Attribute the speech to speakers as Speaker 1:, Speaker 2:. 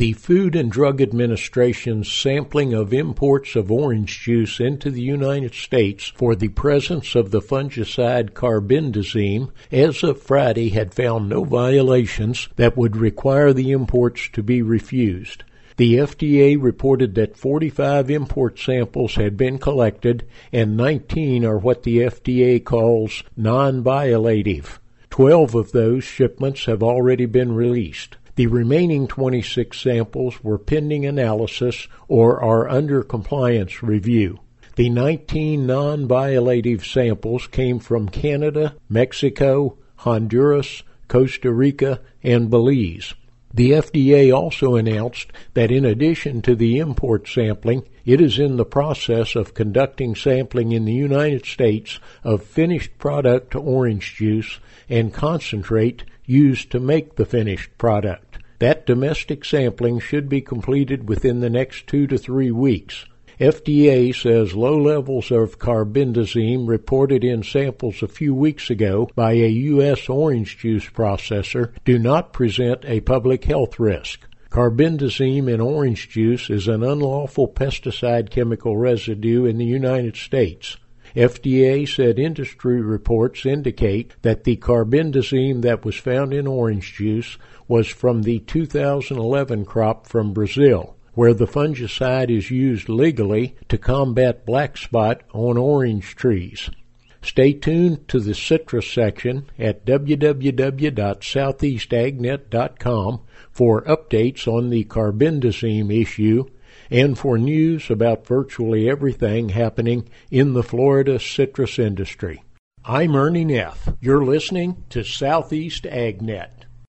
Speaker 1: The Food and Drug Administration's sampling of imports of orange juice into the United States for the presence of the fungicide carbendazim as of Friday had found no violations that would require the imports to be refused. The FDA reported that 45 import samples had been collected and 19 are what the FDA calls non-violative. 12 of those shipments have already been released. The remaining 26 samples were pending analysis or are under compliance review. The 19 non-violative samples came from Canada, Mexico, Honduras, Costa Rica, and Belize. The FDA also announced that in addition to the import sampling, it is in the process of conducting sampling in the United States of finished product orange juice and concentrate used to make the finished product. That domestic sampling should be completed within the next 2 to 3 weeks. FDA says low levels of carbendazim reported in samples a few weeks ago by a U.S. orange juice processor do not present a public health risk. Carbendazim in orange juice is an unlawful pesticide chemical residue in the United States. FDA said industry reports indicate that the carbendazim that was found in orange juice was from the 2011 crop from Brazil, where the fungicide is used legally to combat black spot on orange trees. Stay tuned to the citrus section at www.southeastagnet.com for updates on the carbendazim issue and for news about virtually everything happening in the Florida citrus industry. I'm Ernie Neff. You're listening to Southeast AgNet.